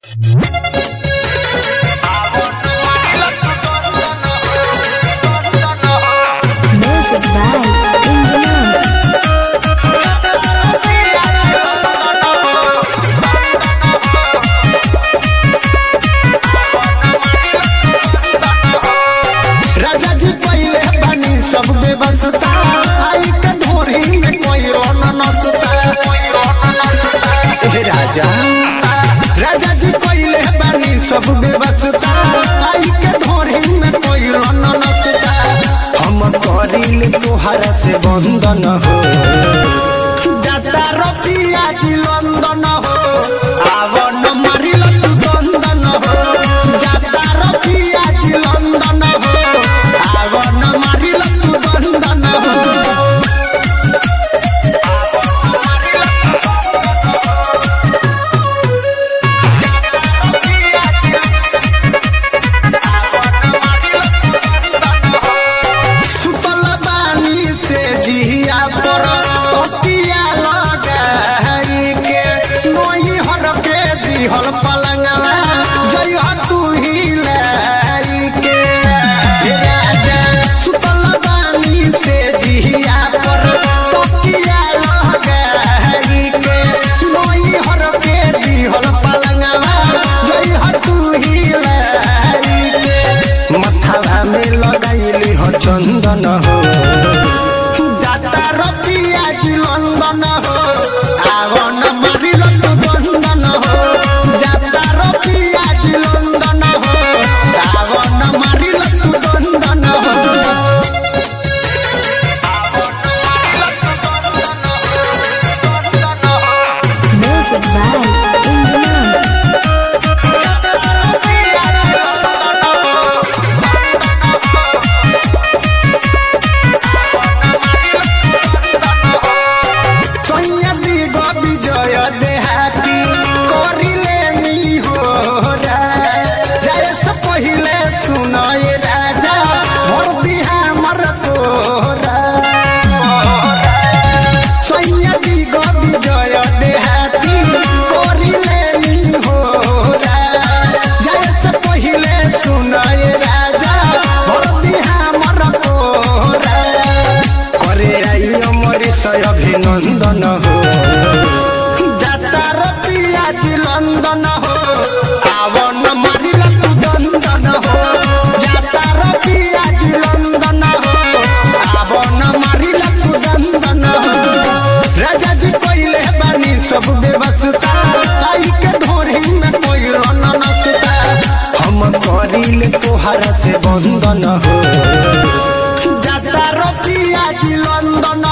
Music by Engineer. राजा जी पहले बनी सब व्यवस्था आई के ढोरी में कोई रोन नसता राजा जी पहले बनी सब व्यवस्था आई के ढोरी में कोई रोन नसता हम करिले तोहरा से बंधन हो जाता रपिया जी लंदन हो आवन मारिल तू बंधन हो जाता रपिया जी लंदन हो आवन मारिल तू बंधन हो सुतल बानी से जिया पर तकिया लगाई के नोई हर के दिहल पलंगवा जय तू ही लाई के राजा सुतल बानी से जिया पर तकिया लगाई के नोई हर के दिहल पलंगवा जय तू ही लाई के मथवा में लगाइली हो चंदन हो जाता रपिया जी लंदन हो आवन मारिल तू बंधन हो जाता रपिया जी लंदन हो आवन मारिल तू बंधन हो Music by Engineer. कहिया दिग विजय देहाती करिले नी हो जय से पहिले सुनय राजा मोर दिहा मर कोरा कहिया दिग विजय देहाती करिले नी हो जय से पहिले सुनय राजा मोर दिहा मर कोरा करे आई अमरी सय अभिनंदन हो जाता रपिया जी लंदन हो आवन मारिल तू बंधन हो जाता रपिया जी लंदन हो आवन मारिल तू बंधन हो राजा जी पहले बनी सब व्यवस्था आई के ढोरी में कोई रन नसता हम करिले तोहरा से बंधन हो जाता रपिया जी लंदन